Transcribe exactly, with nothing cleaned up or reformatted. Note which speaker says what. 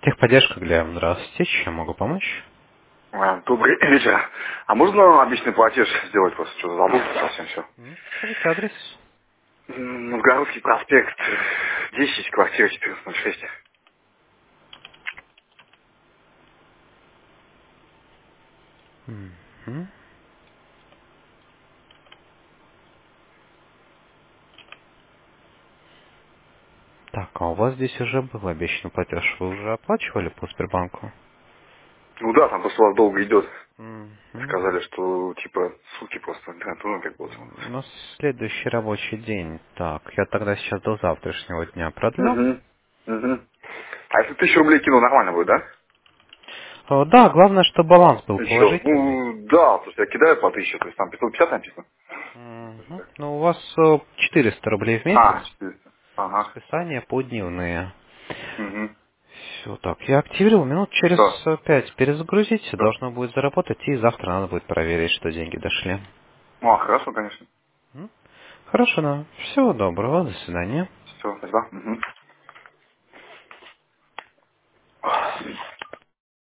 Speaker 1: Техподдержка, Глеб, здравствуйте, чем могу помочь?
Speaker 2: А, Добрый вечер. А можно обычный платеж сделать просто? Что-то забыл совсем все.
Speaker 1: М, Скажите адрес.
Speaker 2: Новгородский проспект, десять, квартира четырнадцать ноль шесть.
Speaker 1: Мгм. Так, а у вас здесь уже был обещанный платеж. Вы уже оплачивали по Сбербанку?
Speaker 2: Ну да, там просто у вас долго идет.
Speaker 1: Мгм.
Speaker 2: Сказали, что типа сутки просто, да, ну как было.
Speaker 1: Ну, следующий рабочий день. Так, я тогда сейчас до завтрашнего дня продлю.
Speaker 2: Угу. Угу. А если тысячу рублей кину, нормально будет, да?
Speaker 1: О, да, главное, чтобы баланс был
Speaker 2: Еще.
Speaker 1: положительный.
Speaker 2: Ну да, потому что я кидаю по тысяче, то есть там пятьсот пятьдесят написано.
Speaker 1: Мгм. Ну, у вас э, четыреста рублей в месяц.
Speaker 2: А, четыреста. Ага.
Speaker 1: Списания подневные.
Speaker 2: Угу.
Speaker 1: Все так, я активировал, минут через
Speaker 2: Да.
Speaker 1: э, пять перезагрузить,
Speaker 2: Да.
Speaker 1: должно будет заработать, и завтра надо будет проверить, что деньги дошли.
Speaker 2: Ну, а хорошо, конечно.
Speaker 1: М? Хорошо, да. Всего доброго, до свидания.
Speaker 2: Все, спасибо. Угу.